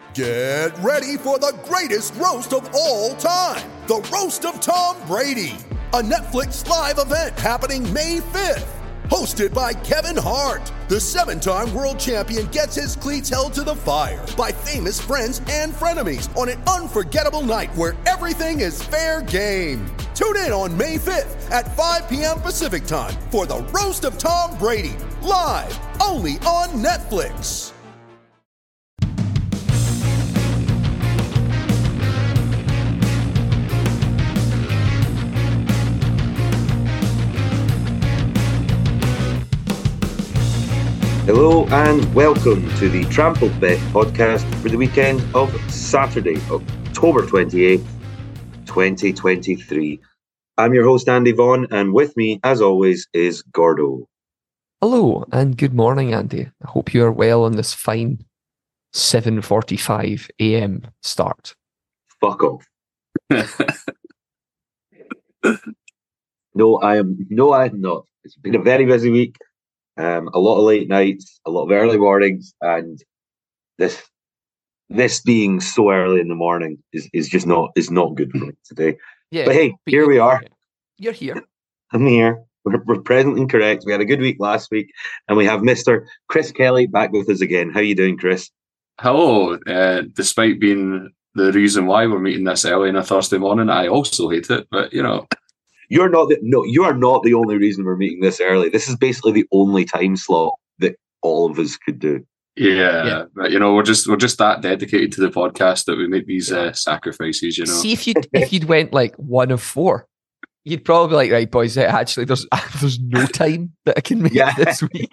Get ready for the greatest roast of all time, the Roast of Tom Brady, a Netflix live event happening May 5th. Hosted by Kevin Hart, the 7-time world champion gets his cleats held to the fire by famous friends and frenemies on an unforgettable night where everything is fair game. Tune in on May 5th at 5 p.m. Pacific time for the Roast of Tom Brady, live only on Netflix. Hello and welcome to the Trampled Bet podcast for the weekend of Saturday, October 28th, 2023. I'm your host, Andy Vaughan, and with me, as always, is Gordo. Hello and good morning, Andy. I hope you are well on this fine 7:45 a.m. start. Fuck off. No, I am not. It's been a very busy week. A lot of late nights, a lot of early mornings, and this being so early in the morning is not good for me today. Yeah, but hey, here we are. You're here. I'm here. We're present and correct. We had a good week last week, and we have Mr. Chris Kelly back with us again. How you doing, Chris? Hello. Despite being the reason why we're meeting this early on a Thursday morning, I also hate it. But you know. You are not the only reason we're meeting this early. This is basically the only time slot that all of us could do. Yeah. But you know, we're just that dedicated to the podcast that we make these sacrifices. You know, see if you'd went like one of four, you'd probably be like, right, boys, actually, there's no time that I can make this week.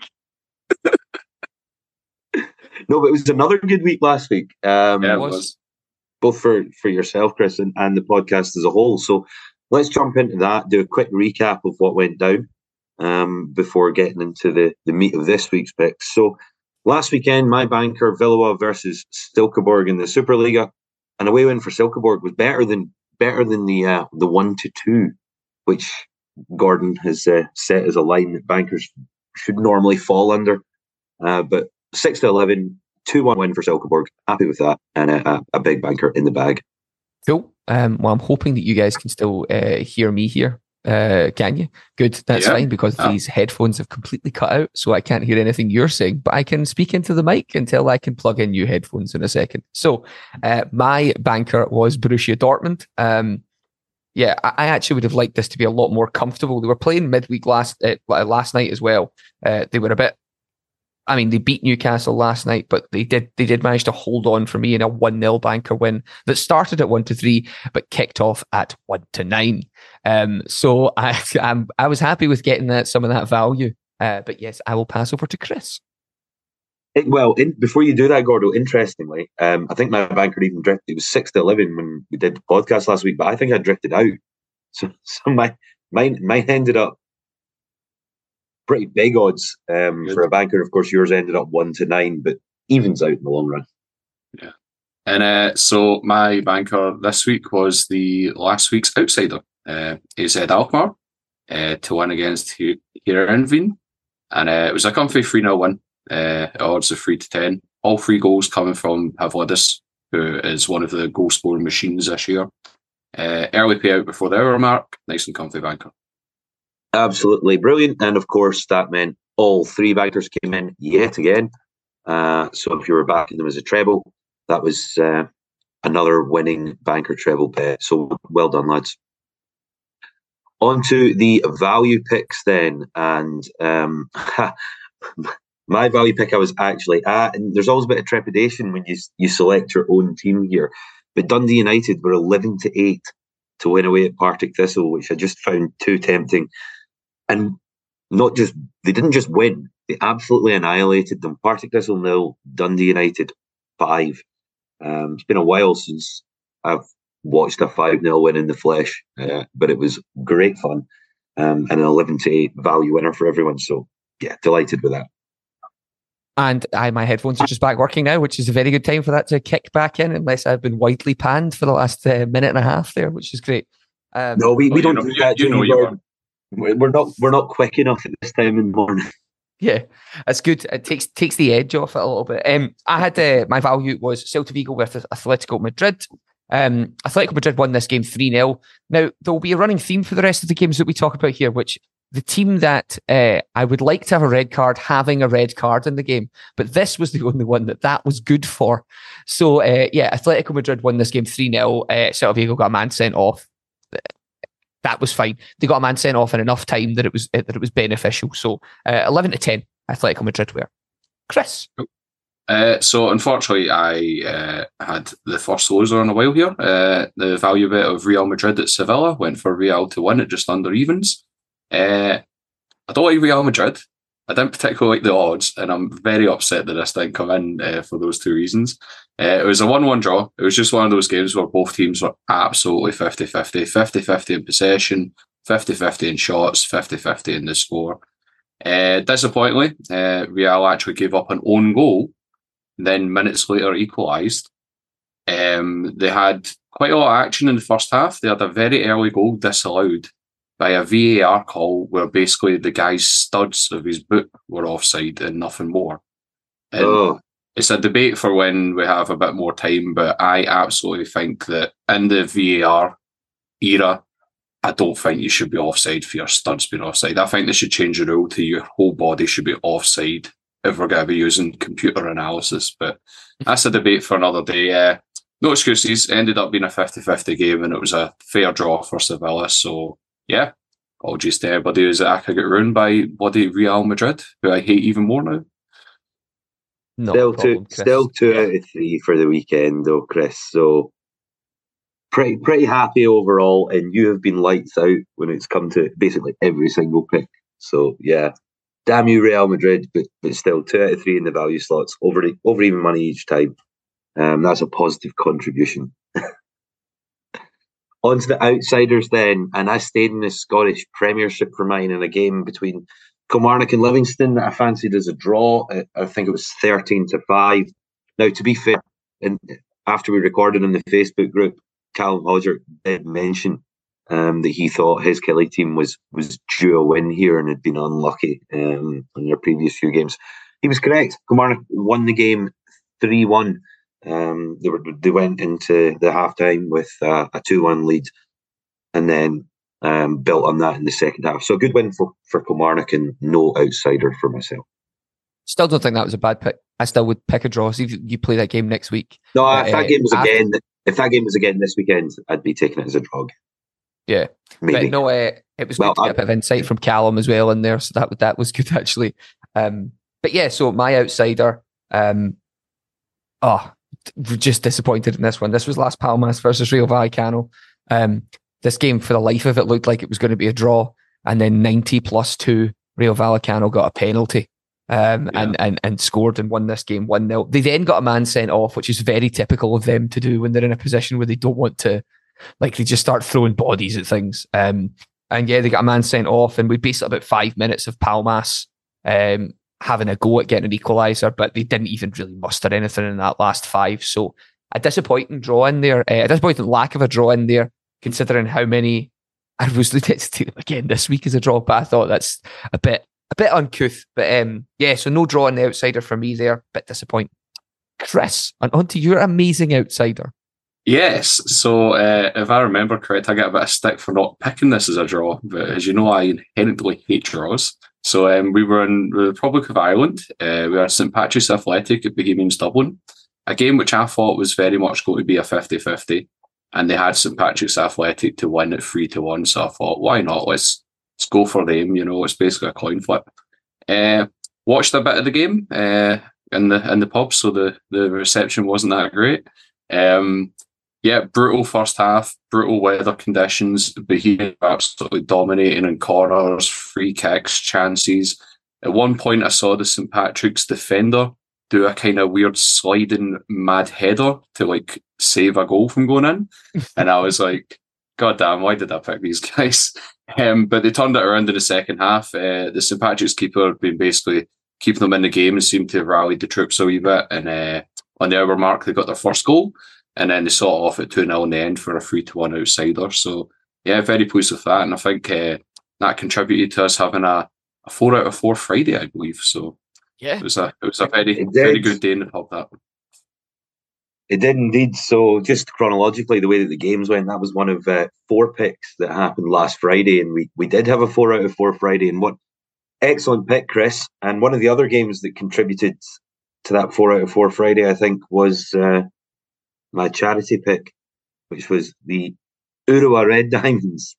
No, but it was another good week last week. It was both for yourself, Chris, and the podcast as a whole. So. Let's jump into that, do a quick recap of what went down before getting into the meat of this week's picks. So last weekend, my banker, Villava versus Stilkeborg in the Superliga. And away win for Stilkeborg was better than the 1-2, which Gordon has set as a line that bankers should normally fall under. But 6-11, 2-1 win for Stilkeborg. Happy with that. And a big banker in the bag. Cool. Well, I'm hoping that you guys can still hear me here. Can you? Good. That's fine because these headphones have completely cut out, so I can't hear anything you're saying, but I can speak into the mic until I can plug in new headphones in a second. So my banker was Borussia Dortmund. I actually would have liked this to be a lot more comfortable. They were playing midweek last night as well. They were a bit... I mean, they beat Newcastle last night, but they did manage to hold on for me in a 1-0 banker win that started at 1-3, but kicked off at 1-9. So I was happy with getting some of that value. But yes, I will pass over to Chris. Before you do that, Gordo, interestingly, I think my banker even drifted. It was 6-11 when we did the podcast last week, but I think I drifted out. So mine ended up pretty big odds for a banker. Of course, yours ended up 1-9, but evens out in the long run. Yeah. And so my banker this week was the last week's outsider, AZ Alkmaar, to win against Heerenveen. And it was a comfy 3-0 win, odds of 3-10. All 3 goals coming from Pavlidis, who is one of the goal scoring machines this year. Early payout before the hour mark, nice and comfy banker. Absolutely brilliant. And of course, that meant all 3 bankers came in yet again. So if you were backing them as a treble, that was another winning banker treble bet. So well done, lads. On to the value picks then. And my value pick, I was actually at, and there's always a bit of trepidation when you select your own team here. But Dundee United were 11-8 to win away at Partick Thistle, which I just found too tempting. And they didn't just win, they absolutely annihilated them. Partick Thistle 0, Dundee United 5. It's been a while since I've watched a 5-0 win in the flesh, but it was great fun. And an 11-8 value winner for everyone. So, yeah, delighted with that. And my headphones are just back working now, which is a very good time for that to kick back in, unless I've been widely panned for the last minute and a half there, which is great. No, we don't do that. We're not quick enough at this time in the morning. Yeah, that's good. It takes the edge off it a little bit. I had my value was Celta Vigo versus Atletico Madrid. Atletico Madrid won this game 3-0. Now, there will be a running theme for the rest of the games that we talk about here, which the team that I would like to have a red card, having a red card in the game, but this was the only one that was good for. So, Atletico Madrid won this game 3-0. Celta Vigo got a man sent off. That was fine. They got a man sent off in enough time that it was beneficial. So 11-10, Atletico Madrid were. Chris. So unfortunately, I had the first loser in a while here. The value bet of Real Madrid at Sevilla went for Real to win at just under evens. I don't like Real Madrid. I didn't particularly like the odds, and I'm very upset that this didn't come in for those two reasons. It was a 1-1 draw. It was just one of those games where both teams were absolutely 50-50. 50-50 in possession, 50-50 in shots, 50-50 in the score. Disappointingly, Real actually gave up an own goal, then minutes later equalised. They had quite a lot of action in the first half. They had a very early goal disallowed by a VAR call where basically the guy's studs of his boot were offside and nothing more. And it's a debate for when we have a bit more time, but I absolutely think that in the VAR era, I don't think you should be offside for your studs being offside. I think they should change the rule to your whole body should be offside if we're going to be using computer analysis. But that's a debate for another day. No excuses. It ended up being a 50-50 game and it was a fair draw for Sevilla. So, yeah, apologies to everybody who's I could get ruined by bloody Real Madrid, who I hate even more now. Still 2 out of 3 for the weekend, though, Chris. So pretty happy overall, and you have been lights out when it's come to basically every single pick. So yeah, damn you, Real Madrid, but still 2 out of 3 in the value slots, over even money each time. That's a positive contribution. On to the outsiders then, and I stayed in the Scottish Premiership for mine in a game between Kilmarnock and Livingston that I fancied as a draw. I think it was 13-5. Now, to be fair, and after we recorded in the Facebook group, Callum Hodger did mention that he thought his Kelly team was due a win here and had been unlucky in their previous few games. He was correct. Kilmarnock won the game 3-1. They went into the halftime with a 2-1 lead and then built on that in the second half. So a good win for Kilmarnock and no outsider for myself. Still don't think that was a bad pick. I still would pick a draw. See if you play that game next week. No, if that game was again this weekend, I'd be taking it as a draw. Yeah, maybe. But no, it was good to get a bit of insight from Callum as well in there. So that was good actually. But yeah, so my outsider. Just disappointed in this one. This was Las Palmas versus Rayo Vallecano. This game, for the life of it, looked like it was going to be a draw, and then 90+2, Rayo Vallecano got a penalty and scored and won this game 1-0. They then got a man sent off, which is very typical of them to do when they're in a position where they don't want to, like, they just start throwing bodies at things. And yeah, they got a man sent off, and we basically about 5 minutes of Palmas having a go at getting an equaliser, but they didn't even really muster anything in that last 5. So a disappointing draw in there, a disappointing lack of a draw in there, considering how many I was looking to take them again this week as a draw, but I thought that's a bit uncouth. But so no draw in the outsider for me there. Bit disappointing. Chris, and on to your amazing outsider. Yes, so if I remember correct, I get a bit of stick for not picking this as a draw, but as you know, I inherently hate draws. So we were in the Republic of Ireland. We were at St Patrick's Athletic at Bohemians Dublin, a game which I thought was very much going to be a 50-50, and they had St Patrick's Athletic to win at 3-1. So I thought, why not? Let's go for them. You know, it's basically a coin flip. Watched a bit of the game in the pub, so the reception wasn't that great. Brutal first half, brutal weather conditions. Bohemians absolutely dominating in corners, free kicks, chances. At one point, I saw the St Patrick's defender do a kind of weird sliding mad header to like save a goal from going in, and I was like, "God damn, why did I pick these guys?" But they turned it around in the second half. The St Patrick's keeper had been basically keeping them in the game and seemed to have rallied the troops a wee bit. And on the hour mark, they got their first goal. And then they saw it off at 2-0 in the end for a 3-1 outsider. So, yeah, very pleased with that. And I think that contributed to us having a a 4 out of 4 Friday, I believe. So yeah, it was a very good day in the pub. That it did indeed. So just chronologically, the way that the games went, that was one of 4 picks that happened last Friday, and we did have a 4 out of 4 Friday. And what excellent pick, Chris! And one of the other games that contributed to that 4 out of 4 Friday, I think, was my charity pick, which was the Urawa Red Diamonds.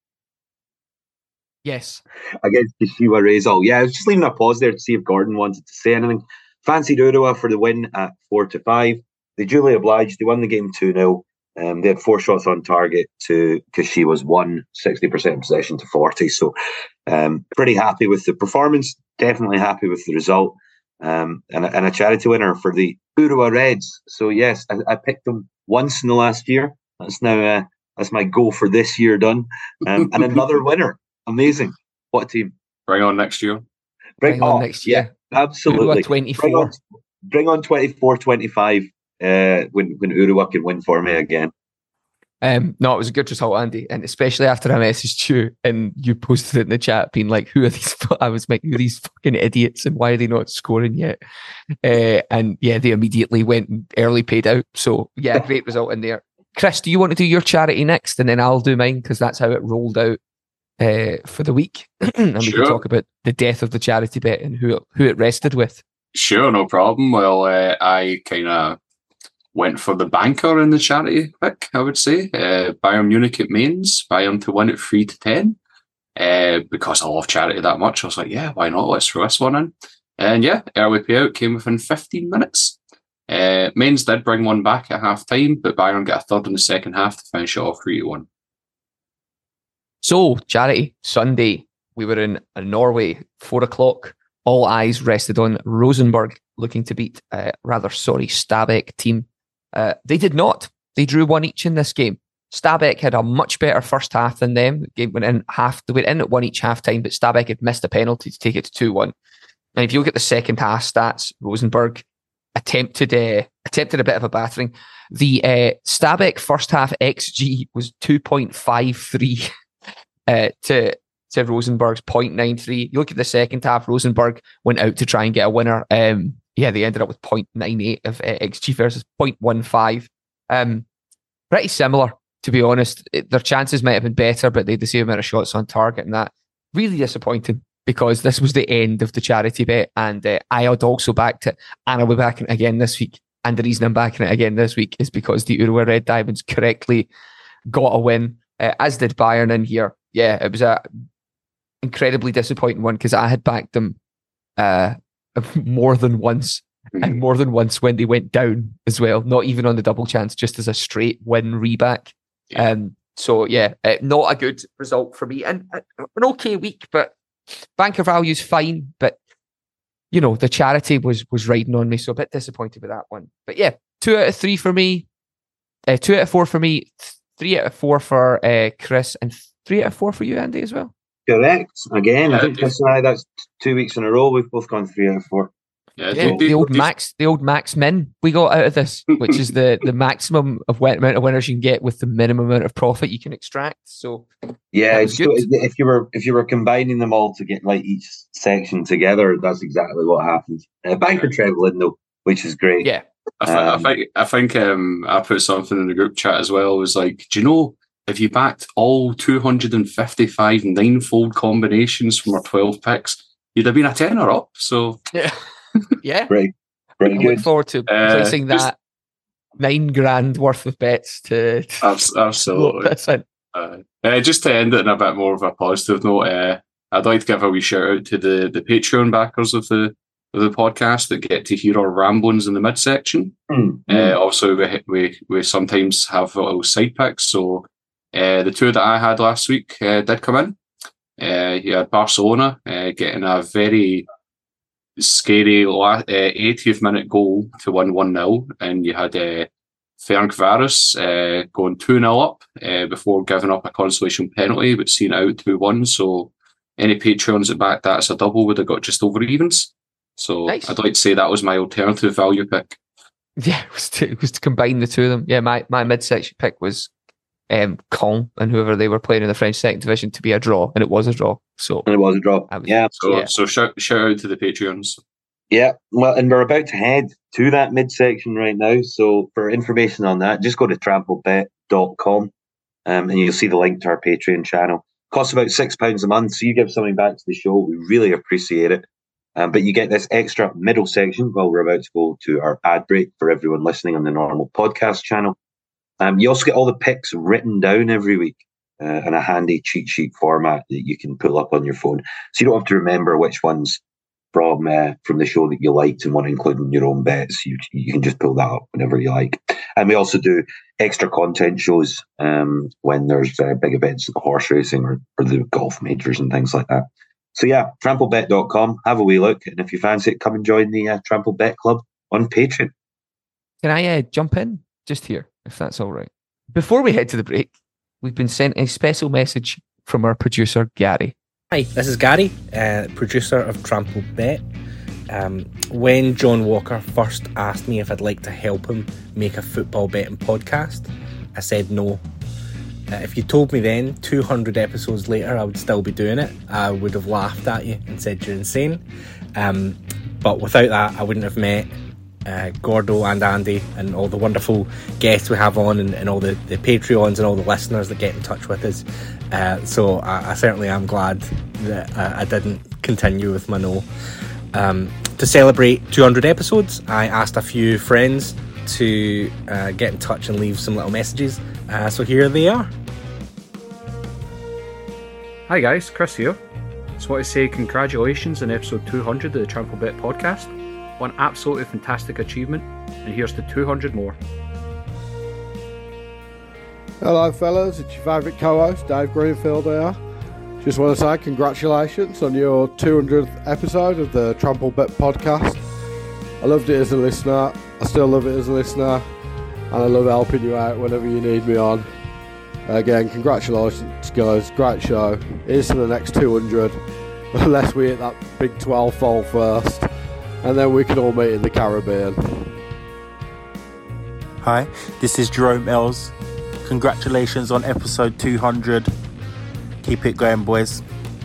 Yes. Against Kashiwa Reysol. Yeah, I was just leaving a pause there to see if Gordon wanted to say anything. Fancied Urawa for the win at 4-5. They duly obliged. They won the game 2-0. They had 4 shots on target to Kashiwa's 60% possession to 40. So pretty happy with the performance. Definitely happy with the result. And a charity winner for the Urawa Reds. So yes, I picked them once in the last year. That's now that's my goal for this year done. And another winner. Amazing. What a team. Bring on next year. Bring on next year. Yeah, absolutely. Urawa 24. Bring on 24-25 when Urawa can win for me again. No, it was a good result, Andy, and especially after I messaged you and you posted it in the chat being like, who are these? I was like, who are these fucking idiots and why are they not scoring yet? And yeah, they immediately went and early paid out. So yeah, great result in there. Chris, do you want to do your charity next and then I'll do mine because that's how it rolled out for the week? And we can talk about the death of the charity bet and who it rested with. Sure, no problem. Well, I kind of went for the banker in the charity pick, I would say. Bayern Munich at Mainz, Bayern to win at 3-10. Because I love charity that much, I was like, yeah, why not? Let's throw this one in. And yeah, early payout came within 15 minutes. Mainz did bring one back at half time, but Bayern got a third in the second half to finish it off 3-1. So, charity, Sunday, we were in Norway, 4:00. All eyes rested on Rosenborg looking to beat Stabæk team. They did not. They drew 1 each in this game. Stabæk had a much better first half than them. The game went in they went in at 1 each half time, but Stabæk had missed a penalty to take it to 2-1. And if you look at the second half stats, Rosenborg attempted a bit of a battering. The Stabæk first half XG was 2.53 to Rosenborg's 0.93. You look at the second half, Rosenborg went out to try and get a winner. They ended up with 0.98 of XG versus 0.15. Pretty similar, to be honest. Their chances might have been better, but they had the same amount of shots on target, and that really disappointing because this was the end of the charity bet, and I had also backed it, and I'll be backing it again this week. And the reason I'm backing it again this week is because the Urawa Red Diamonds correctly got a win, as did Bayern in here. Yeah, it was a incredibly disappointing one because I had backed them more than once, and more than once when they went down as well, not even on the double chance, just as a straight win reback. So yeah, not a good result for me, and an okay week, but banker value's fine, but you know, the charity was riding on me, so a bit disappointed with that one. But yeah, 2 out of 3 for me, 2 out of 4 for me, 3 out of 4 for Chris, and 3 out of 4 for you, Andy, as well. Correct. Again, I think Chris and I, that's 2 weeks in a row. We've both gone 3 out of 4. Yeah, the old max min we got out of this, which is the maximum amount of winners you can get with the minimum amount of profit you can extract. So yeah, if you were combining them all to get like each section together, that's exactly what happened. Banker treble in though, which is great. Yeah, I think I put something in the group chat as well. It was like, do you know, if you backed all 255 9-fold combinations from our 12 picks, you'd have been a tenner up. So yeah, very good. Look forward to placing that $9,000 worth of bets to absolutely. Just to end it in a bit more of a positive note, I'd like to give a wee shout out to the Patreon backers of the podcast that get to hear our ramblings in the midsection. Also, we sometimes have little side picks. So the 2 that I had last week did come in. You had Barcelona getting a very scary 80th minute goal to win 1-0, and you had Ferencváros going 2-0 up before giving up a consolation penalty, but seeing it out 2-1. So any Patreons that backed that as a double would have got just over evens. So nice. I'd like to say that was my alternative value pick. Yeah, it was to combine the two of them. Yeah, my midsection pick was Caen and whoever they were playing in the French second division to be a draw, and it was a draw. So and it was a draw. So shout out to the Patreons. Yeah, well, and we're about to head to that midsection right now. So for information on that, just go to trampledbet.com and you'll see the link to our Patreon channel. Costs about £6 a month, so you give something back to the show. We really appreciate it. But you get this extra middle section while we're about to go to our ad break for everyone listening on the normal podcast channel. You also get all the picks written down every week in a handy cheat sheet format that you can pull up on your phone. So you don't have to remember which ones from the show that you liked and want to include in your own bets. You can just pull that up whenever you like. And we also do extra content shows when there's big events like horse racing or the golf majors and things like that. So yeah, trampledbet.com, have a wee look. And if you fancy it, come and join the Trample Bet Club on Patreon. Can I jump in just here, if that's all right? Before we head to the break, we've been sent a special message from our producer, Gary. Hi, this is Gary, producer of Trample Bet. When John Walker first asked me if I'd like to help him make a football betting podcast, I said no. If you told me then, 200 episodes later, I would still be doing it, I would have laughed at you and said you're insane. But without that, I wouldn't have met Gordo and Andy and all the wonderful guests we have on and all the Patreons and all the listeners that get in touch with us. So I certainly am glad that I didn't continue with my no. To celebrate 200 episodes, I asked a few friends to get in touch and leave some little messages. So here they are. Hi guys, Chris here. Just want to say congratulations on episode 200 of the Trample Bet podcast. One absolutely fantastic achievement, and here's to 200 more. Hello fellas, it's your favourite co-host Dave Greenfield here. Just want to say congratulations on your 200th episode of the Trample Bet podcast. I loved it as a listener, I still love it as a listener, and I love helping you out whenever you need me on. Again, congratulations guys, great show. Here's to the next 200, unless we hit that big 12-fold first, and then we can all meet in the Caribbean. Hi, this is Jerome Els. Congratulations on episode 200. Keep it going, boys.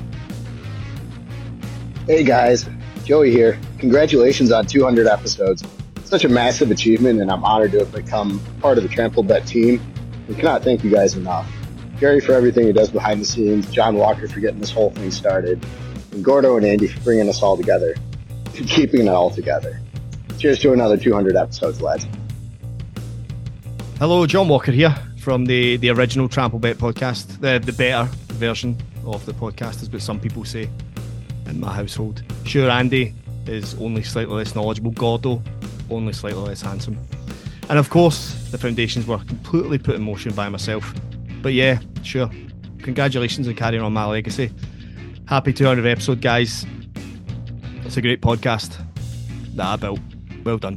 Hey guys, Joey here. Congratulations on 200 episodes. Such a massive achievement, and I'm honored to have become part of the Trample Bet team. We cannot thank you guys enough. Gary for everything he does behind the scenes, John Walker for getting this whole thing started, and Gordo and Andy for bringing us all together, keeping it all together. Cheers to another 200 episodes, lads. Hello, John Walker here from the original Trample Bet podcast, the better version of the podcast is what some people say in my household. Sure, Andy is only slightly less knowledgeable, Gordo only slightly less handsome, and of course the foundations were completely put in motion by myself. But yeah, sure, congratulations on carrying on my legacy. Happy 200 episode, guys. It's a great podcast that I built. Well done.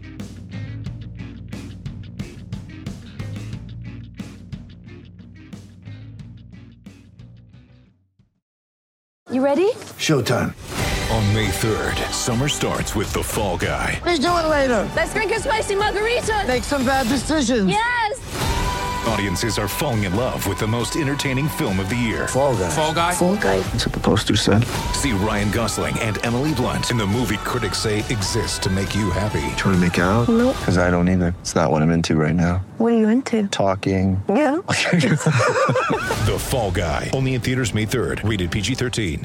You ready? Showtime. On May 3rd, summer starts with The Fall Guy. Let's do it later. Let's drink a spicy margarita. Make some bad decisions. Yes. Audiences are falling in love with the most entertaining film of the year. Fall Guy. Fall Guy? Fall Guy. That's what the poster said. See Ryan Gosling and Emily Blunt in the movie critics say exists to make you happy. Trying to make it out? Nope. Because I don't either. It's not what I'm into right now. What are you into? Talking. Yeah. The Fall Guy. Only in theaters May 3rd. Rated PG-13.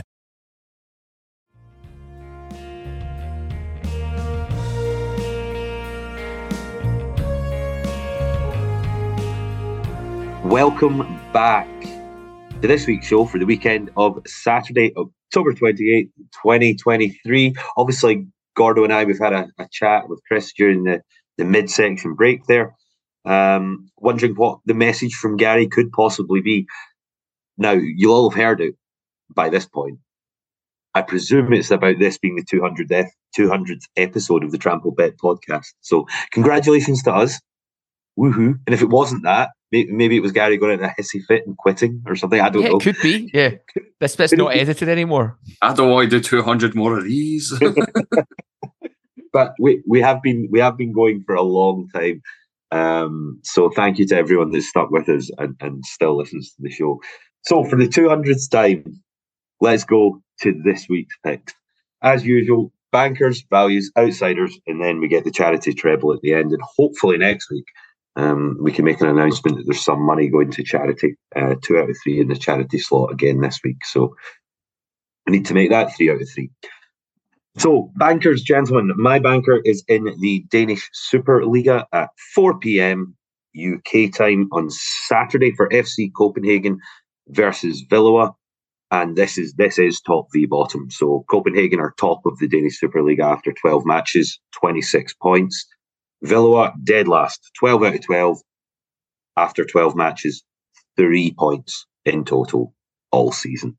Welcome back to this week's show for the weekend of Saturday, October 28th, 2023. Obviously, Gordo and I, we've had a chat with Chris during the midsection break there, wondering what the message from Gary could possibly be. Now, you'll all have heard it by this point. I presume it's about this being the 200th episode of the Trample Bet podcast. So congratulations to us. Woohoo. And if it wasn't that, maybe it was Gary going into a hissy fit and quitting or something. I don't know. It could be, yeah. This bit's not edited anymore. I don't want to do 200 more of these. But we have been going for a long time. So thank you to everyone that's stuck with us and still listens to the show. So for the 200th time, let's go to this week's picks. As usual, bankers, values, outsiders, and then we get the charity treble at the end. And hopefully next week, we can make an announcement that there's some money going to charity. 2 out of 3 in the charity slot again this week. So I need to make that 3 out of 3. So, bankers, gentlemen, my banker is in the Danish Superliga at 4 p.m. UK time on Saturday for FC Copenhagen versus Villoa. And this is top v bottom. So Copenhagen are top of the Danish Superliga after 12 matches, 26 points. Villoa dead last, 12 out of 12 after 12 matches, 3 points in total all season.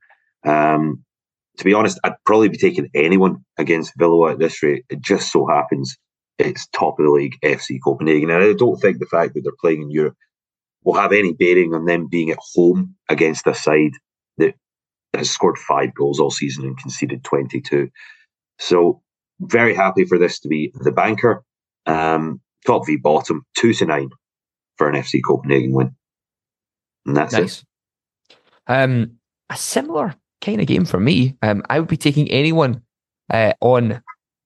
To be honest, I'd probably be taking anyone against Villoa at this rate. It just so happens it's top of the league FC Copenhagen. And I don't think the fact that they're playing in Europe will have any bearing on them being at home against a side that has scored 5 goals all season and conceded 22. So very happy for this to be the banker. Top v bottom, 2-9 for an FC Copenhagen win. And that's nice. A similar kind of game for me. I would be taking anyone on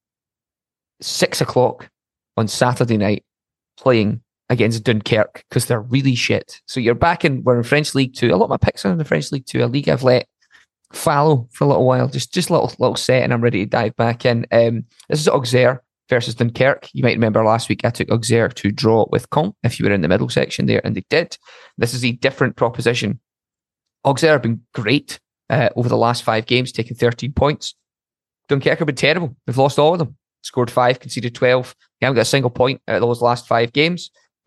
6 o'clock on Saturday night playing against Dunkirk because they're really shit. So we're in French League 2. A lot of my picks are in the French League 2, a league I've let fallow for a little while, just a little set, and I'm ready to dive back in. This is Auxerre versus Dunkirk. You might remember last week I took Auxerre to draw with Caen if you were in the middle section there, and they did. This is a different proposition. Auxerre have been great over the last 5 games, taking 13 points. Dunkirk have been terrible. They've lost all of them. Scored 5, conceded 12. They haven't got a single point out of those last 5 games.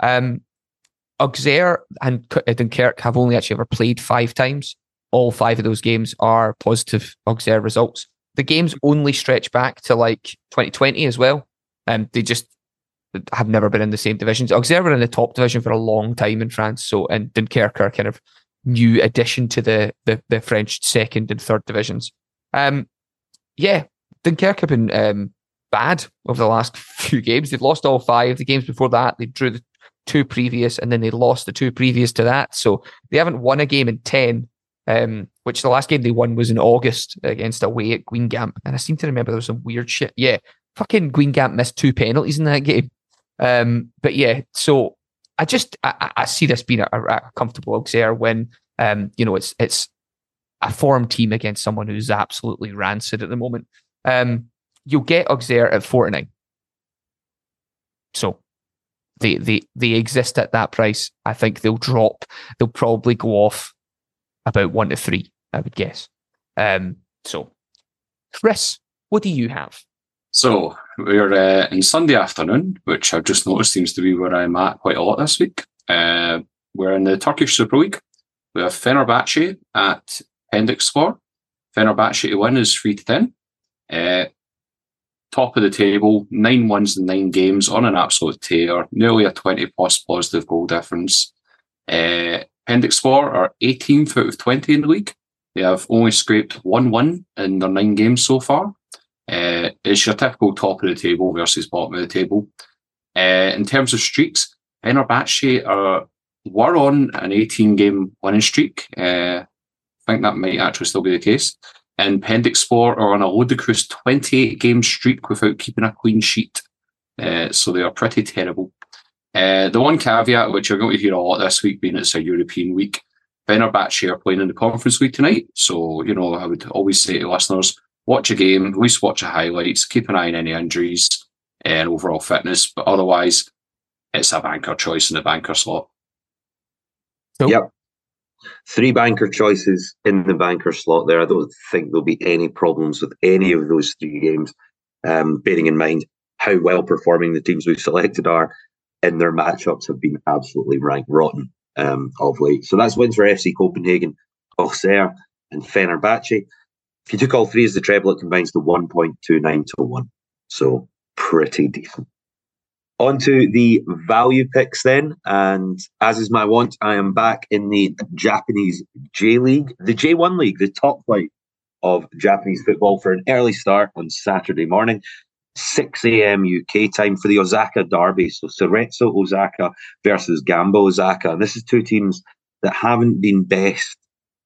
Auxerre and Dunkirk have only actually ever played 5 times. All 5 of those games are positive Auxerre results. The games only stretch back to like 2020 as well. They just have never been in the same divisions. Auxerre were in the top division for a long time in France, and Dunkirk are kind of new addition to the French second and third divisions. Dunkirk have been bad over the last few games. They've lost all 5. The games before that, they drew the 2 previous, and then they lost the 2 previous to that. So they haven't won a game in 10. Which the last game they won was in August against away at Guingamp. And I seem to remember there was some weird shit. Yeah, fucking Guingamp missed 2 penalties in that game. But yeah, so I see this being a comfortable Auxerre win. It's a form team against someone who's absolutely rancid at the moment. You'll get Auxerre at 4-9. So they exist at that price. I think they'll drop. They'll probably go off about 1-3, I would guess. So, Chris, what do you have? So, we're in Sunday afternoon, which I've just noticed seems to be where I'm at quite a lot this week. We're in the Turkish Super League. We have Fenerbahce at Pendikspor. Fenerbahce to win is 3-10. Top of the table, 9 wins in 9 games on an absolute tear, nearly a 20+ positive goal difference. Pendikspor are 18th out of 20 in the league. They have only scraped 1 win in their 9 games so far. It's your typical top of the table versus bottom of the table. In terms of streaks, Fenerbahce were on an 18-game winning streak. I think that might actually still be the case. And Pendikspor are on a ludicrous 28-game streak without keeping a clean sheet. So they are pretty terrible. The one caveat, which you're going to hear a lot this week, being it's a European week, Fenerbahce are playing in the Conference League tonight. So, I would always say to listeners, watch a game, at least watch the highlights, keep an eye on any injuries and overall fitness. But otherwise, it's a banker choice in the banker slot. Nope. Yep. 3 banker choices in the banker slot there. I don't think there'll be any problems with any of those 3 games, bearing in mind how well performing the teams we've selected are. And their matchups have been absolutely rank rotten of late. So that's wins for FC Copenhagen, Auxerre, and Fenerbahce. If you took all 3 as the treble, it combines to 1.29 to 1. So pretty decent. On to the value picks then. And as is my wont, I am back in the Japanese J-League, the J1 League, the top flight of Japanese football for an early start on Saturday morning. 6 a.m. UK time for the Osaka Derby. So Cerezo Osaka versus Gamba Osaka. And this is two teams that haven't been best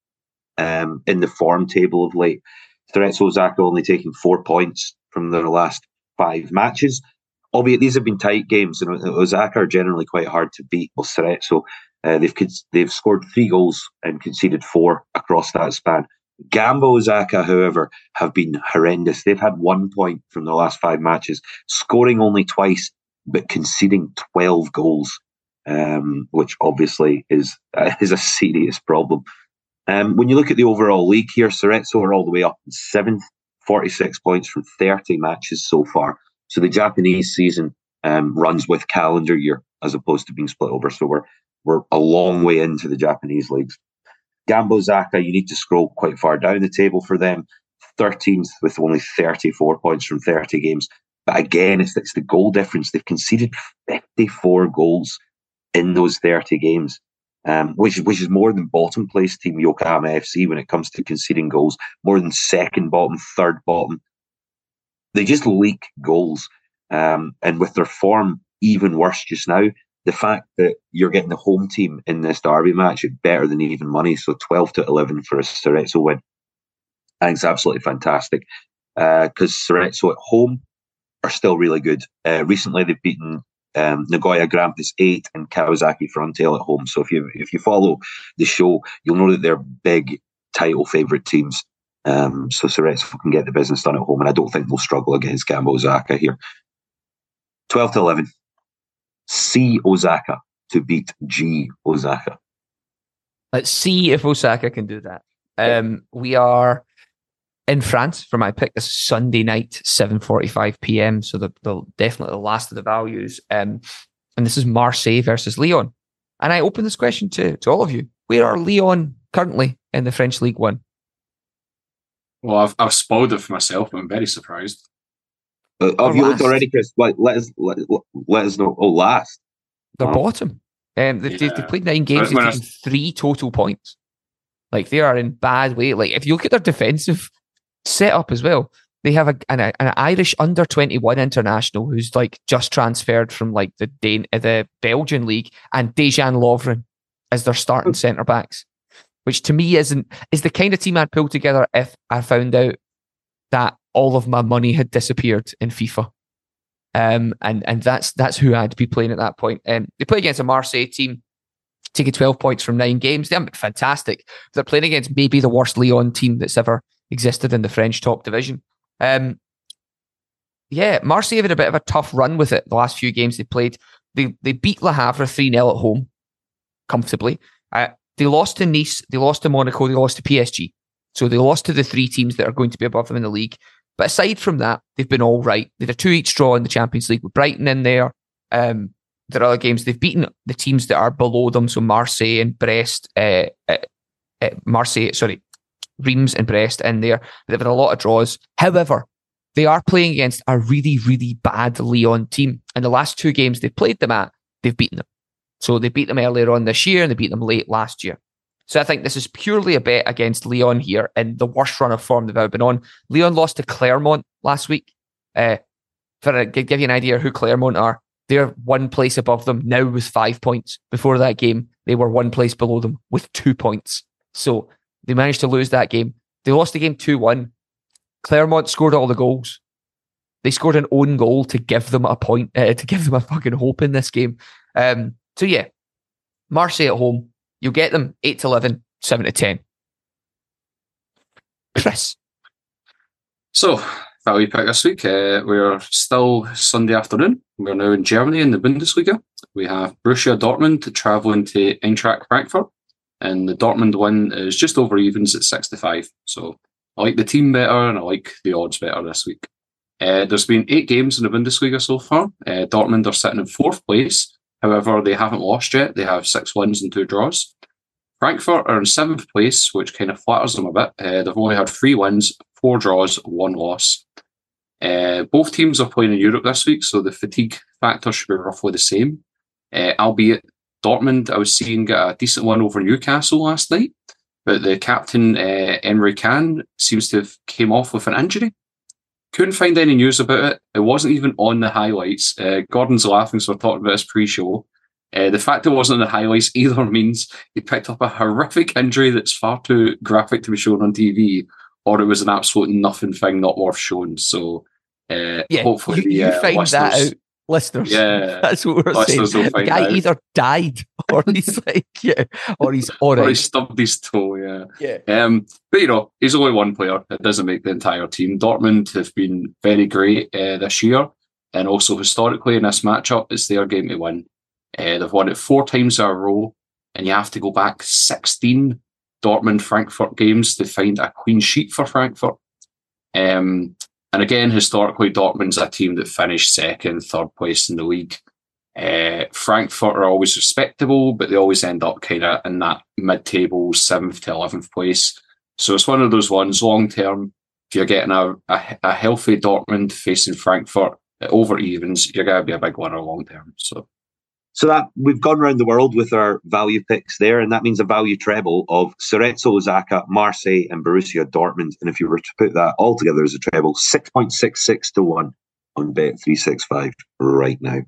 in the form table of late. Cerezo Osaka only taking 4 points from their last 5 matches. Albeit these have been tight games, and Osaka are generally quite hard to beat. Well, Cerezo, they've scored 3 goals and conceded 4 across that span. Gamba Osaka, however, have been horrendous. They've had 1 point from the last 5 matches, scoring only twice, but conceding 12 goals, which obviously is a serious problem. When you look at the overall league here, Cerezo are all the way up in 7th, 46 points from 30 matches so far. So the Japanese season runs with calendar year as opposed to being split over. So we're a long way into the Japanese leagues. Gamba Osaka, you need to scroll quite far down the table for them. 13th with only 34 points from 30 games. But again, it's the goal difference. They've conceded 54 goals in those 30 games, which is more than bottom place team Yokohama FC when it comes to conceding goals, more than second bottom, third bottom. They just leak goals. And with their form even worse just now, the fact that you're getting the home team in this derby match at better than even money, so 12-11 for a Cerezo win, I think it's absolutely fantastic. Because Cerezo at home are still really good. Recently, they've beaten Nagoya Grampus 8 and Kawasaki Frontale at home. So if you follow the show, you'll know that they're big title favourite teams. So Cerezo can get the business done at home, and I don't think they'll struggle against Gamba Osaka here. 12-11. C Osaka to beat G Osaka. Let's see if Osaka can do that. We are in France for my pick this Sunday night, 7:45 p.m. So the definitely the last of the values. And this is Marseille versus Lyon. And I open this question to all of you. Where are Lyon currently in the French League One? Well, I've spoiled it for myself. I'm very surprised. Have you looked already, Chris? Let us know. Oh, last. They're bottom. They've played 9 games. They've taken 3 total points. Like, they are in bad way. Like, if you look at their defensive setup as well, they have an Irish under-21 international who's like just transferred from like the Belgian league, and Dejan Lovren as their starting centre backs, which to me is the kind of team I'd pull together if I found out that all of my money had disappeared in FIFA. And that's who I'd be playing at that point. They play against a Marseille team, taking 12 points from 9 games. They haven't been fantastic. They're playing against maybe the worst Lyon team that's ever existed in the French top division. Marseille have had a bit of a tough run with it the last few games they played. They beat Le Havre 3-0 at home, comfortably. They lost to Nice, they lost to Monaco, they lost to PSG. So they lost to the 3 teams that are going to be above them in the league. But aside from that, they've been all right. They had a 2-each draw in the Champions League with Brighton in there. There are other games. They've beaten the teams that are below them, so Marseille and Brest, Reims and Brest in there. They've had a lot of draws. However, they are playing against a really, really bad Lyon team. And the last 2 games they've played them at, they've beaten them. So they beat them earlier on this year and they beat them late last year. So I think this is purely a bet against Lyon here in the worst run of form they've ever been on. Lyon lost to Clermont last week. To give you an idea of who Clermont are, they're 1 place above them now with 5 points. Before that game, they were 1 place below them with 2 points. So they managed to lose that game. They lost the game 2-1. Clermont scored all the goals. They scored an own goal to give them a point, to give them a fucking hope in this game. Marseille at home. You'll get them 8-11, 7-10. Chris. So, value pick this week. We're still Sunday afternoon. We're now in Germany in the Bundesliga. We have Borussia Dortmund travelling to Eintracht Frankfurt. And the Dortmund win is just over evens at 6-5. So, I like the team better and I like the odds better this week. There's been 8 games in the Bundesliga so far. Dortmund are sitting in 4th place. However, they haven't lost yet. They have 6 wins and 2 draws. Frankfurt are in 7th place, which kind of flatters them a bit. They've only had 3 wins, 4 draws, 1 loss. Both teams are playing in Europe this week, so the fatigue factor should be roughly the same. Albeit Dortmund, I was seeing, get a decent win over Newcastle last night, but the captain, Emre Can, seems to have came off with an injury. Couldn't find any news about it. It wasn't even on the highlights. Gordon's laughing, so we're talking about this pre-show. The fact it wasn't in the highlights either means he picked up a horrific injury that's far too graphic to be shown on TV, or it was an absolute nothing thing not worth showing. So hopefully you find listeners, that out, listeners. Yeah, that's what we're saying. The guy either died or he's or he's alright. Or he stubbed his toe. But he's only one player. It doesn't make the entire team. Dortmund have been very great this year, and also historically in this matchup, it's their game to win. They've won it 4 times in a row, and you have to go back 16 Dortmund-Frankfurt games to find a clean sheet for Frankfurt. And again, historically, Dortmund's a team that finished second, third place in the league. Frankfurt are always respectable, but they always end up kind of in that mid-table, 7th to 11th place. So it's one of those ones, long-term, if you're getting a healthy Dortmund facing Frankfurt over evens, you're going to be a big winner long-term. So that we've gone around the world with our value picks there, and that means a value treble of Cerezo Osaka, Marseille, and Borussia Dortmund. And if you were to put that all together as a treble, 6.66 to 1 on Bet365 right now.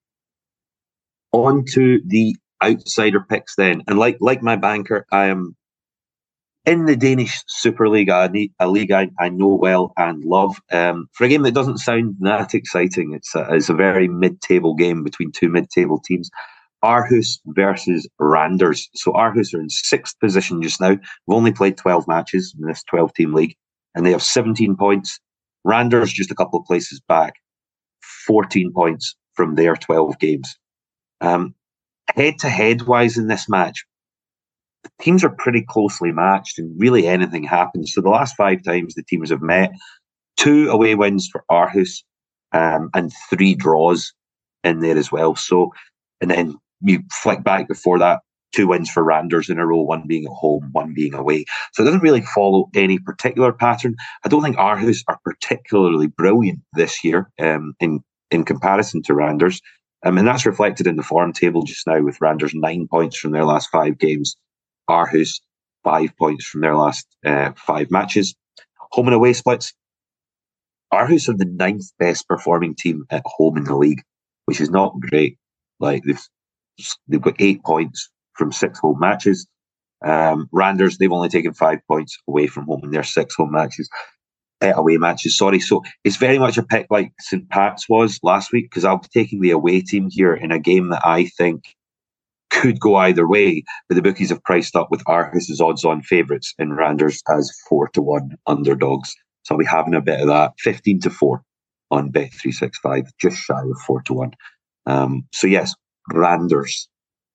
On to the outsider picks then. And like my banker, I am in the Danish Superliga, a league I know well and love. For a game that doesn't sound that exciting, it's a very mid-table game between 2 mid-table teams. Aarhus versus Randers. So Aarhus are in 6th position just now. We've only played 12 matches in this 12-team league, and they have 17 points. Randers just a couple of places back, 14 points from their 12 games. Head-to-head wise in this match, the teams are pretty closely matched and really anything happens. So the last 5 times the teams have met, 2 away wins for Aarhus and 3 draws in there as well. So, and then you flick back before that, 2 wins for Randers in a row, 1 being at home, 1 being away. So it doesn't really follow any particular pattern. I don't think Aarhus are particularly brilliant this year in comparison to Randers. And that's reflected in the form table just now with Randers 9 points from their last 5 games. Aarhus 5 points from their last 5 matches. Home and away splits. Aarhus are the 9th best performing team at home in the league, which is not great. Like they've got 8 points from 6 home matches. Randers, they've only taken 5 points away from home in their 6 home matches. Away matches, sorry. So it's very much a pick like St. Pat's was last week, because I'll be taking the away team here in a game that I think could go either way, but the bookies have priced up with Aarhus' odds-on favourites and Randers as 4-1 underdogs. So I'll be having a bit of that, 15-4 on Bet365, just shy of 4-1. So yes, Randers.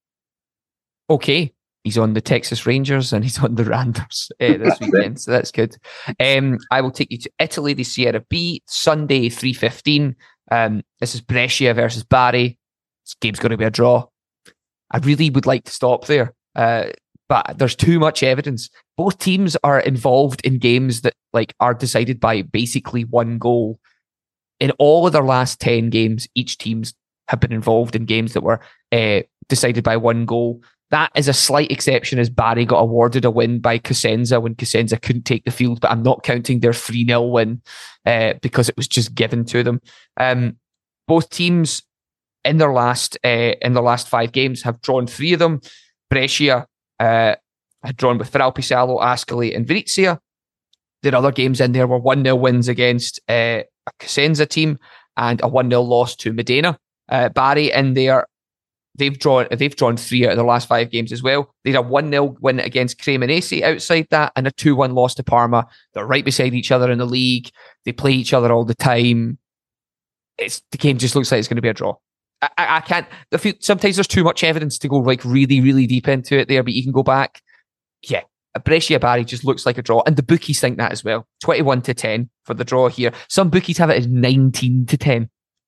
Okay. He's on the Texas Rangers and he's on the Randers this weekend, so that's good. I will take you to Italy, the Serie B, Sunday, 3:15. This is Brescia versus Bari. This game's going to be a draw. I really would like to stop there, but there's too much evidence. Both teams are involved in games that are decided by basically 1 goal. In all of their last 10 games, each teams have been involved in games that were decided by 1 goal. That is a slight exception as Bari got awarded a win by Cosenza when Cosenza couldn't take the field, but I'm not counting their 3-0 win because it was just given to them. Both teams in their last 5 games have drawn 3 of them. Brescia had drawn with Fralpisalo, Ascoli and Venezia. Their other games in there were 1-0 wins against a Cosenza team and a 1-0 loss to Modena. Bari in there, they've drawn 3 out of their last 5 games as well. They had a 1-0 win against Cremonese outside that and a 2-1 loss to Parma. They're right beside each other in the league. They play each other all the time. The game just looks like it's going to be a draw. I can't. Sometimes there's too much evidence to go really, really deep into it there, but you can go back. Yeah, Brescia Bari just looks like a draw, and the bookies think that as well. 21-10 for the draw here. Some bookies have it as 19-10.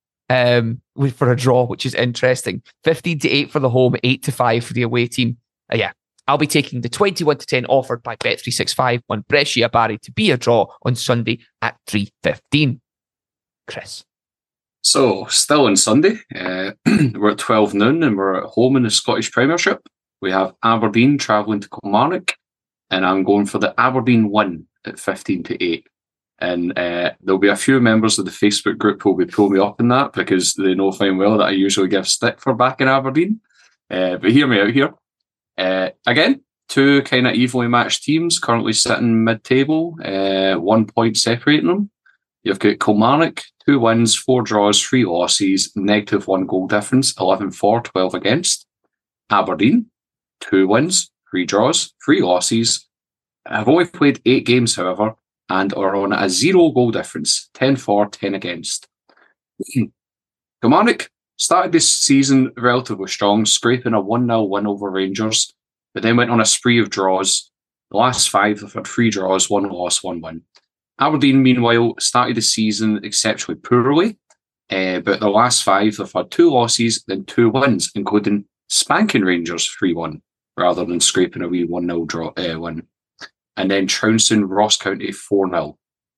For a draw, which is interesting. 15-8 for the home, 8-5 for the away team. I'll be taking the 21-10 offered by Bet365 on Brescia Bari to be a draw on Sunday at 3:15. Chris. So, still on Sunday, we're at 12 noon and we're at home in the Scottish Premiership. We have Aberdeen travelling to Kilmarnock, and I'm going for the Aberdeen win at 15-8. And there'll be a few members of the Facebook group who will be pulling me up in that because they know fine well that I usually give stick for backing Aberdeen. But hear me out here. Again, two kind of evenly matched teams currently sitting mid-table, 1 point separating them. You've got Kilmarnock, 2 wins, 4 draws, 3 losses, -1 goal difference, 11 for, 12 against. Aberdeen, 2 wins, 3 draws, 3 losses. Have only played 8 games, however, and are on a 0 goal difference, 10 for, 10 against. Kilmarnock started this season relatively strong, scraping a 1-0 win over Rangers, but then went on a spree of draws. The last 5 have had 3 draws, 1 loss, 1 win. Aberdeen, meanwhile, started the season exceptionally poorly, but the last 5 have had 2 losses, then 2 wins, including spanking Rangers 3-1, rather than scraping a wee 1-0 draw win. And then trouncing Ross County 4-0.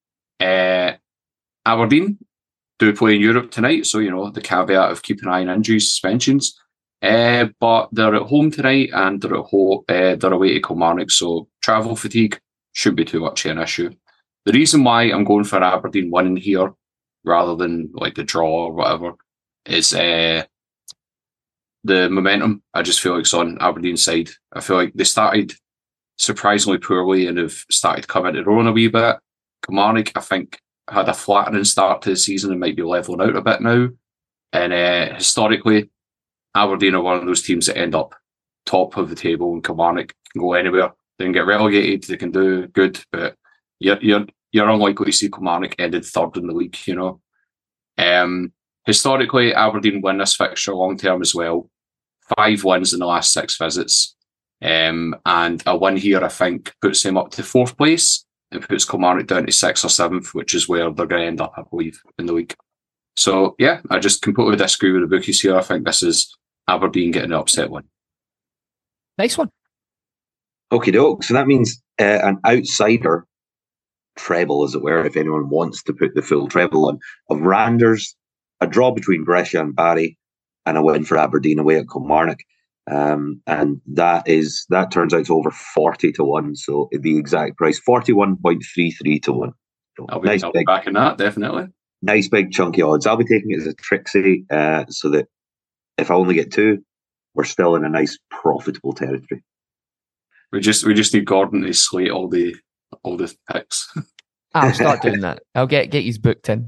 Aberdeen do play in Europe tonight, so, the caveat of keeping an eye on injuries, suspensions. But they're at home tonight, and they're away to Kilmarnock, so travel fatigue shouldn't be too much of an issue. The reason why I'm going for Aberdeen winning here, rather than like the draw or whatever, is the momentum. I just feel like it's on Aberdeen's side. I feel like they started surprisingly poorly and have started coming to their own a wee bit. Kilmarnock, I think, had a flattering start to the season and might be levelling out a bit now. And historically, Aberdeen are one of those teams that end up top of the table, and Kilmarnock can go anywhere. They can get relegated, they can do good, but you're unlikely to see Kilmarnock ended 3rd in the league, Historically, Aberdeen win this fixture long term as well. 5 wins in the last 6 visits. And a win here, I think, puts them up to 4th place and puts Kilmarnock down to 6th or 7th, which is where they're going to end up, I believe, in the league. So, yeah, I just completely disagree with the bookies here. I think this is Aberdeen getting an upset win. Nice one. Okie doke. So that means an outsider treble, as it were, if anyone wants to put the full treble on, of Randers, a draw between Brescia and Barry, and a win for Aberdeen away at Kilmarnock. And that turns out to over 40 to 1. So the exact price, 41.33 to 1. So I'll be backing that, definitely. Nice big chunky odds. I'll be taking it as a Trixie, so that if I only get 2, we're still in a nice profitable territory. We just need Gordon to slate all the picks. I'll start doing that. I'll get you booked in.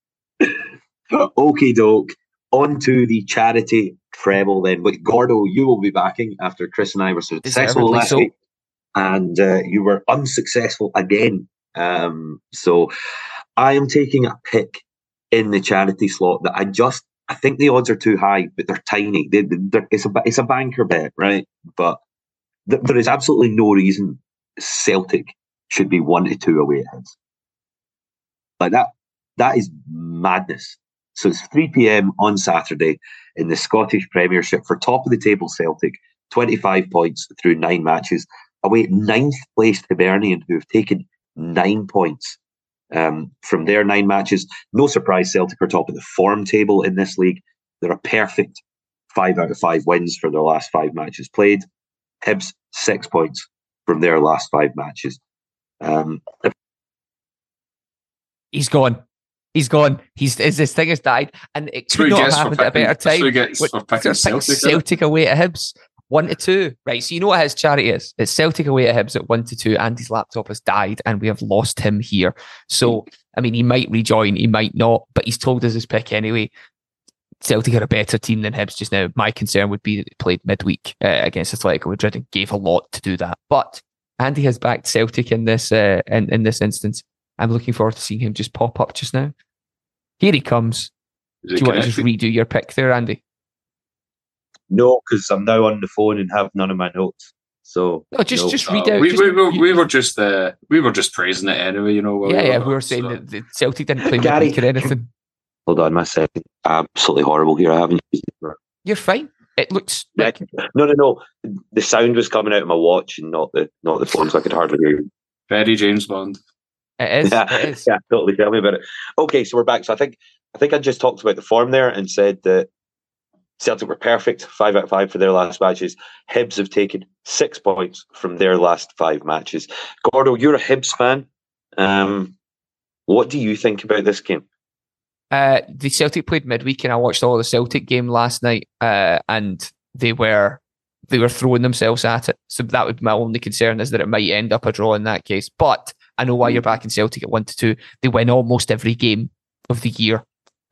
Okie doke. On to the charity treble then. But Gordo, you will be backing after Chris and I were successful last week. And you were unsuccessful again. So I am taking a pick in the charity slot that I think the odds are too high, but they're tiny. It's a banker bet, right? But there is absolutely no reason Celtic should be 1-2 away at Hibs. Like that is madness. So it's 3 p.m. on Saturday in the Scottish Premiership for top of the table Celtic, 25 points through 9 matches, away at 9th place Hibernian, who have taken 9 points from their 9 matches. No surprise, Celtic are top of the form table in this league. They're a perfect 5 out of 5 wins for their last 5 matches played. Hibs, 6 points from their last 5 matches. He's gone. His thing has died, and it could not have happened at a better time. Celtic away at Hibs, 1-2. Right, so you know what his charity is. It's Celtic away at Hibs at 1-2. Andy's laptop has died, and we have lost him here. So, I mean, he might rejoin, he might not, but he's told us his pick anyway. Celtic are a better team than Hibs just now. My concern would be that they played midweek against Atletico Madrid and gave a lot to do that. But Andy has backed Celtic in this in this instance. I'm looking forward to seeing him just pop up just now. Here he comes. Do you want to just redo your pick there, Andy? No, because I'm now on the phone and have none of my notes. So just read out. We were just praising it anyway, you know. We were saying that the Celtic didn't play midweek or anything. Hold on, my second. Absolutely horrible here. I haven't used it. You're fine. It looks like... No. The sound was coming out of my watch and not the phone, so I could hardly hear you. Very James Bond. It is. Yeah, totally. Tell me about it. Okay, so we're back. So I think I just talked about the form there and said that Celtic were perfect, 5 out of 5 for their last matches. Hibs have taken 6 points from their last 5 matches. Gordo, you're a Hibs fan. What do you think about this game? The Celtic played midweek, and I watched all the Celtic game last night, and they were throwing themselves at it. So that would be my only concern, is that it might end up a draw in that case. But I know why you're backing Celtic at 1-2. They win almost every game of the year.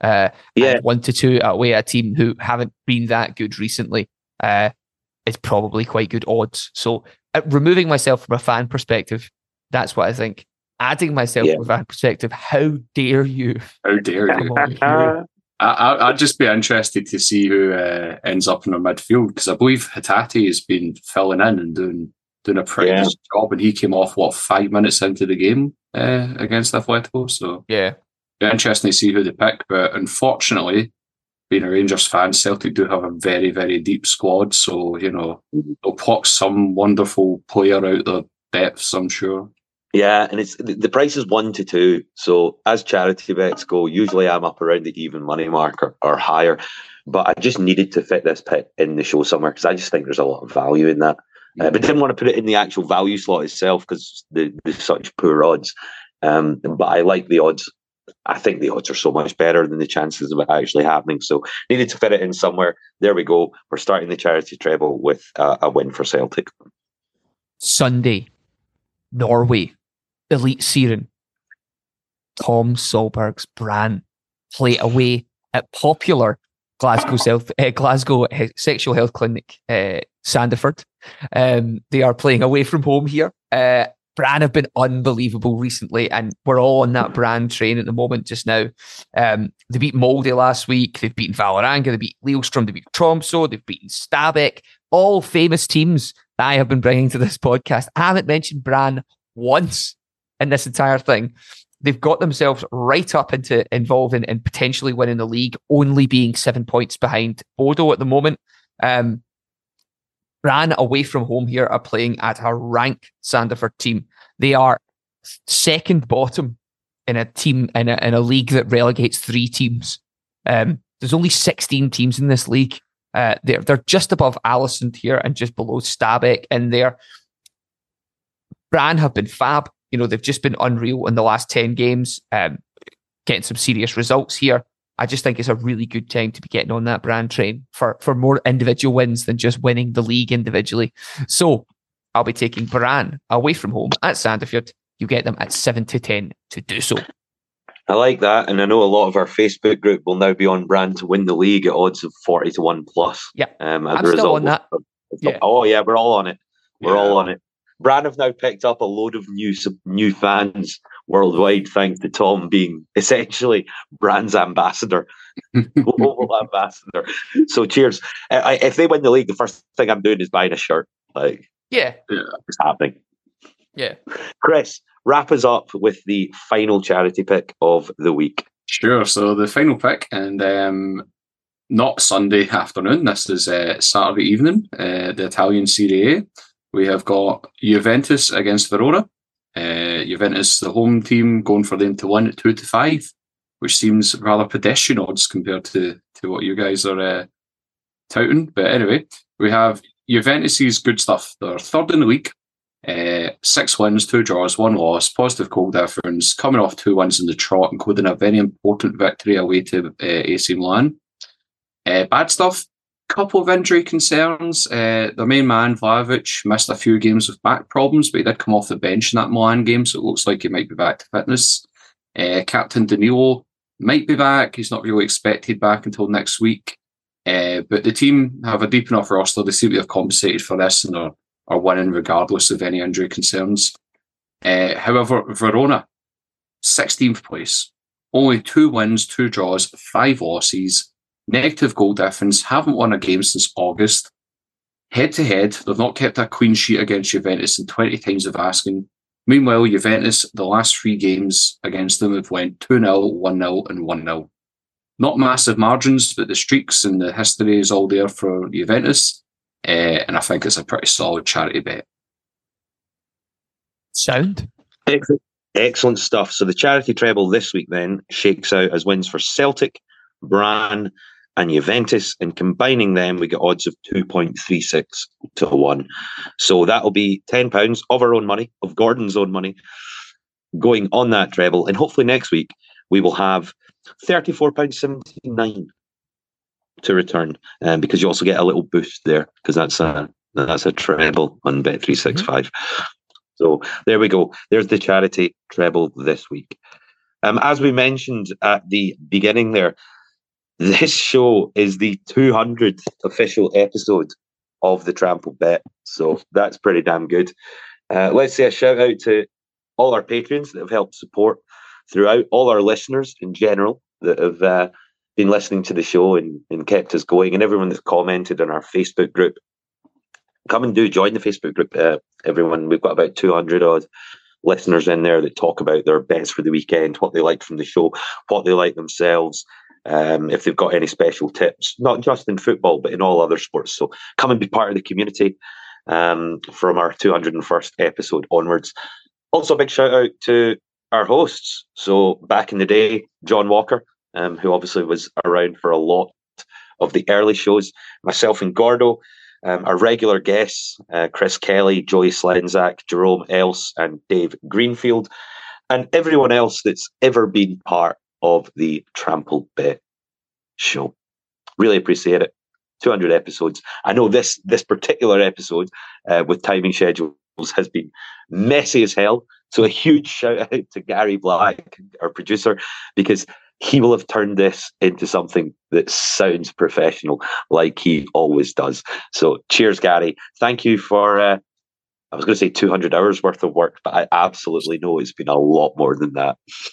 1-2 away at a team who haven't been that good recently. It's probably quite good odds. So removing myself from a fan perspective, that's what I think. Adding myself from a fan perspective, how dare you? How dare you? I'd just be interested to see who ends up in the midfield, because I believe Hatate has been filling in and doing a pretty good job, and he came off 5 minutes into the game against Atletico. So yeah, interesting to see who they pick. But unfortunately, being a Rangers fan, Celtic do have a very, very deep squad. So they'll pluck some wonderful player out the depths, I'm sure. Yeah, and it's the price is 1-2. So as charity bets go, usually I'm up around the even money mark or higher. But I just needed to fit this pick in the show somewhere, because I just think there's a lot of value in that. But didn't want to put it in the actual value slot itself because there's such poor odds. But I like the odds. I think the odds are so much better than the chances of it actually happening. So needed to fit it in somewhere. There we go. We're starting the charity treble with a win for Celtic. Sunday, Norway, Elite Siren, Tom Solberg's Brann play away at popular Glasgow Sexual Health Clinic, Sandefjord. They are playing away from home here. Brann have been unbelievable recently, and we're all on that Brann train at the moment just now. They beat Molde last week. They've beaten Vålerenga. They beat Lillestrøm. They beat Tromsø. They've beaten Stabæk. All famous teams that I have been bringing to this podcast. I haven't mentioned Brann once in this entire thing. They've got themselves right up into involving and potentially winning the league, only being 7 points behind Bodo at the moment. Brann away from home here are playing at a rank Sandefjord team. They are second bottom in a team in a league that relegates 3 teams. There's only 16 teams in this league. They're just above Allison here and just below Stabæk in there. Brann have been fab. They've just been unreal in the last 10 games, getting some serious results here. I just think it's a really good time to be getting on that Brann train for more individual wins than just winning the league individually. So I'll be taking Brann away from home at Sandefjord. You get them at 7-10 to do so. I like that, and I know a lot of our Facebook group will now be on Brann to win the league at odds of 40 to 1 plus. Yeah, I'm still on that. Oh yeah, we're all on it. We're all on it. Brann have now picked up a load of new fans worldwide, thanks to Tom being essentially Brann's ambassador, global ambassador. So cheers. If they win the league, the first thing I'm doing is buying a shirt. It's happening. Yeah. Chris, wrap us up with the final charity pick of the week. Sure. So the final pick, and not Sunday afternoon. This is Saturday evening. The Italian Serie A. We have got Juventus against Verona. Juventus, the home team, going for them to win at 2-5, which seems rather pedestrian odds compared to what you guys are touting. But anyway, we have Juventus's good stuff. They're third in the league. 6 wins, 2 draws, 1 loss, positive goal difference, coming off 2 wins in the trot, including a very important victory away to AC Milan. Bad stuff. Couple of injury concerns. The main man, Vlahovic, missed a few games with back problems, but he did come off the bench in that Milan game, so it looks like he might be back to fitness. Captain Danilo might be back. He's not really expected back until next week. But the team have a deep enough roster. They seem to have compensated for this and are winning regardless of any injury concerns. However, Verona, 16th place. Only 2 wins, 2 draws, 5 losses. Negative goal difference, haven't won a game since August. Head-to-head, they've not kept a clean sheet against Juventus in 20 times of asking. Meanwhile, Juventus, the last 3 games against them have went 2-0, 1-0 and 1-0. Not massive margins, but the streaks and the history is all there for Juventus. And I think it's a pretty solid charity bet. Sound? Excellent stuff. So the charity treble this week then shakes out as wins for Celtic, Brann and Juventus, and combining them we get odds of 2.36 to 1. So that'll be £10 of our own money, of Gordon's own money, going on that treble. And hopefully next week we will have £34.79 to return, because you also get a little boost there, because that's a treble on Bet365. So there we go. There's the charity treble this week. As we mentioned at the beginning there, this show is the 200th official episode of the Trampled Bet. So that's pretty damn good. Let's say a shout out to all our patrons that have helped support throughout, all our listeners in general that have been listening to the show and kept us going, and everyone that's commented on our Facebook group. Come and join the Facebook group, everyone. We've got about 200 odd listeners in there that talk about their bets for the weekend, what they liked from the show, what they like themselves, if they've got any special tips, not just in football, but in all other sports. So come and be part of the community from our 201st episode onwards. Also, a big shout out to our hosts. So back in the day, John Walker, who obviously was around for a lot of the early shows, myself and Gordo, our regular guests, Chris Kelly, Joey Slenzak, Jerome Else, and Dave Greenfield, and everyone else that's ever been part of the Trampled Bet show. Really appreciate it. 200 episodes. I know this particular episode with timing schedules has been messy as hell. So a huge shout out to Gary Black, our producer, because he will have turned this into something that sounds professional like he always does. So cheers, Gary. Thank you for, I was going to say 200 hours worth of work, but I absolutely know it's been a lot more than that.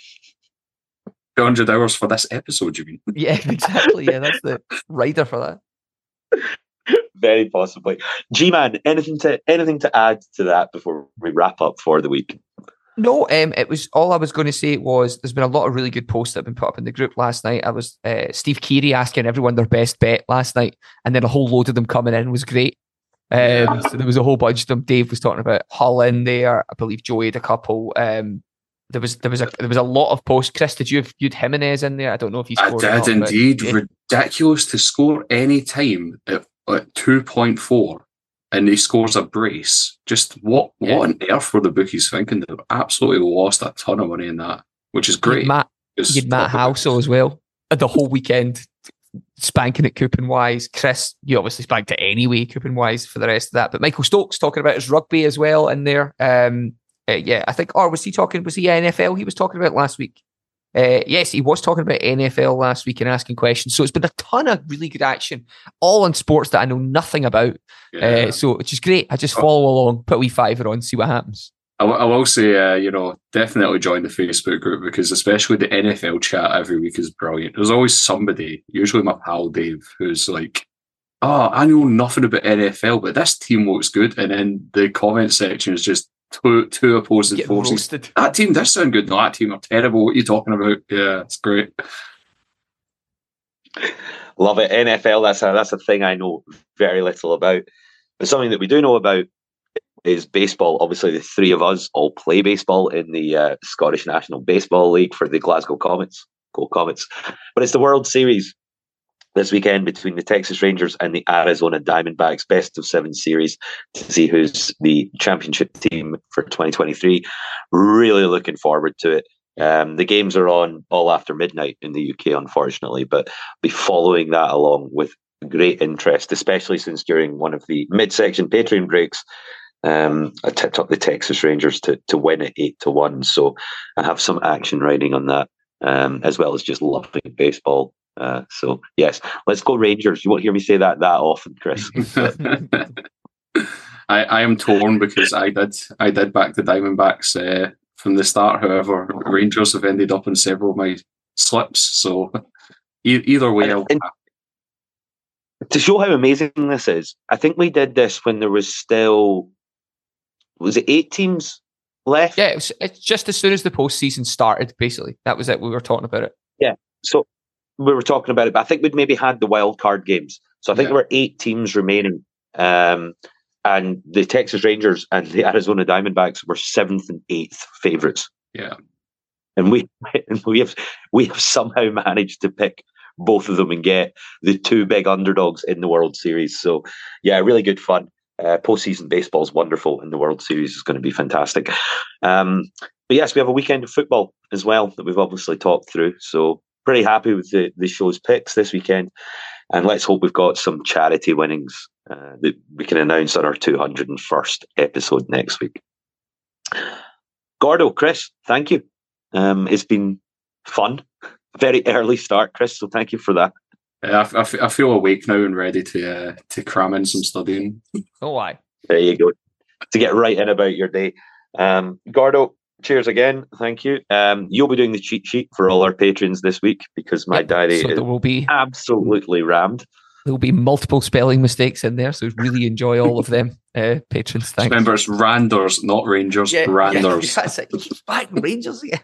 200 hours for this episode, you mean? Yeah, exactly. Yeah, that's the rider for that. Very possibly. G-Man, anything to add to that before we wrap up for the week? No, it was all I was going to say was there's been a lot of really good posts that have been put up in the group last night. I was Steve Keary asking everyone their best bet last night, and then a whole load of them coming in was great. So there was a whole bunch of them. Dave was talking about Hull in there. I believe Joey had a couple. There was a lot of posts. Chris, did you have Jimenez in there? I don't know if he scored. I did indeed. Ridiculous to score any time at 2.4. And he scores a brace. Just what on earth were the bookies thinking? They've absolutely lost a ton of money in that, which is great. You had Matt Halsall as well. The whole weekend, spanking it coupon-wise. Chris, you obviously spanked it anyway, coupon-wise, for the rest of that. But Michael Stokes talking about his rugby as well in there. I think, or was he NFL he was talking about last week? Yes, he was talking about NFL last week and asking questions. So it's been a ton of really good action, all on sports that I know nothing about. So it's just great. I just follow along, put a wee fiver on, see what happens. I will say, definitely join the Facebook group, because especially the NFL chat every week is brilliant. There's always somebody, usually my pal Dave, who's like, oh, I know nothing about NFL, but this team looks good. And then the comment section is just two opposing forces. Roasted. That team does sound good. No, that team are terrible. What are you talking about? Yeah, it's great. Love it. NFL, that's a thing I know very little about. But something that we do know about is baseball. Obviously, the three of us all play baseball in the Scottish National Baseball League for the Glasgow Comets. Go Comets. But it's the World Series this weekend between the Texas Rangers and the Arizona Diamondbacks, best of 7 series, to see who's the championship team for 2023. Really looking forward to it. The games are on all after midnight in the UK, unfortunately, but I'll be following that along with great interest, especially since during one of the midsection Patreon breaks, I tipped up the Texas Rangers to win at 8-1. So I have some action riding on that, as well as just loving baseball. So yes, let's go Rangers. You won't hear me say that often, Chris. I am torn, because I did back the Diamondbacks from the start. However, Rangers have ended up in several of my slips. So either way, to show how amazing this is, I think we did this when there was still, was it 8 teams left? Yeah, it's just as soon as the postseason started, basically. That was it. We were talking about it. Yeah, so we were talking about it, but I think we'd maybe had the wild card games. So I think there were 8 teams remaining. And the Texas Rangers and the Arizona Diamondbacks were 7th and 8th favourites. Yeah. And we have somehow managed to pick both of them and get the 2 big underdogs in the World Series. So yeah, really good fun. Postseason baseball is wonderful, and the World Series is going to be fantastic. yes, we have a weekend of football as well that we've obviously talked through. So pretty happy with the show's picks this weekend. And let's hope we've got some charity winnings that we can announce on our 201st episode next week. Gordo, Chris, thank you. It's been fun. Very early start, Chris, so thank you for that. I feel awake now and ready to cram in some studying. Oh, why? There you go. To get right in about your day. Gordo, cheers again. Thank you. You'll be doing the cheat sheet for all our patrons this week because my diary will be absolutely rammed. There will be multiple spelling mistakes in there, so really enjoy all of them, patrons. Thanks. Remember, it's Randers, not Rangers. Randers. Yeah, that's it. Keep back Rangers, yeah.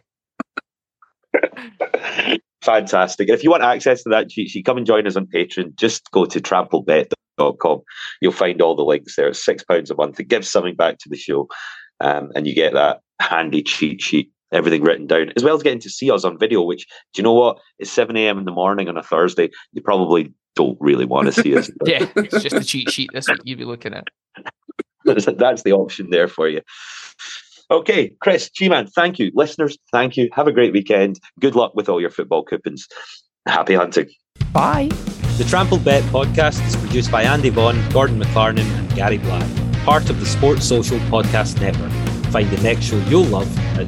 Fantastic. If you want access to that cheat sheet, come and join us on Patreon. Just go to trampledbet.com. You'll find all the links there. It's £6 a month. It gives something back to the show. And you get that handy cheat sheet, everything written down, as well as getting to see us on video, which, do you know what? It's 7 a.m. in the morning on a Thursday. You probably don't really want to see us. Yeah, it's just a cheat sheet. That's what you'd be looking at. That's the option there for you. Okay, Chris, G-Man, thank you. Listeners, thank you. Have a great weekend. Good luck with all your football coupons. Happy hunting. Bye. The Trampled Bet podcast is produced by Andy Vaughan, Gordon McLarnon and Gary Black, part of the Sports Social Podcast Network. Find the next show you'll love at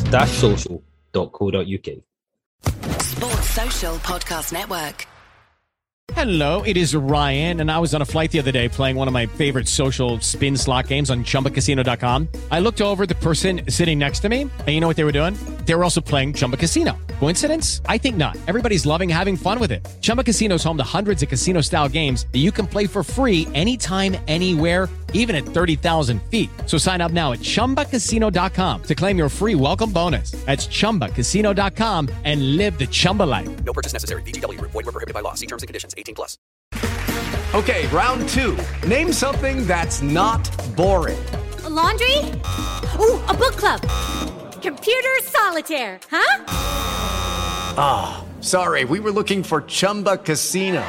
sport-social.co.uk. Sports Social Podcast Network. Hello, it is Ryan, and I was on a flight the other day playing one of my favorite social spin slot games on ChumbaCasino.com. I looked over at the person sitting next to me, and you know what they were doing? They were also playing Chumba Casino. Coincidence? I think not. Everybody's loving having fun with it. Chumba Casino is home to hundreds of casino-style games that you can play for free anytime, anywhere, even at 30,000 feet. So sign up now at ChumbaCasino.com to claim your free welcome bonus. That's ChumbaCasino.com and live the Chumba life. No purchase necessary. VGW. Void where prohibited by law. See terms and conditions. 18+. Okay, round two. Name something that's not boring. A laundry? Ooh, a book club. Computer solitaire, huh? Ah, oh, sorry. We were looking for Chumba Casino.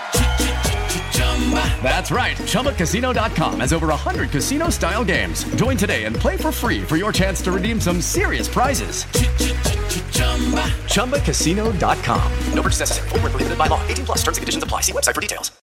That's right. ChumbaCasino.com has over 100 casino-style games. Join today and play for free for your chance to redeem some serious prizes. ChumbaCasino.com. No purchase necessary. Void where prohibited by law. 18+. Terms and conditions apply. See website for details.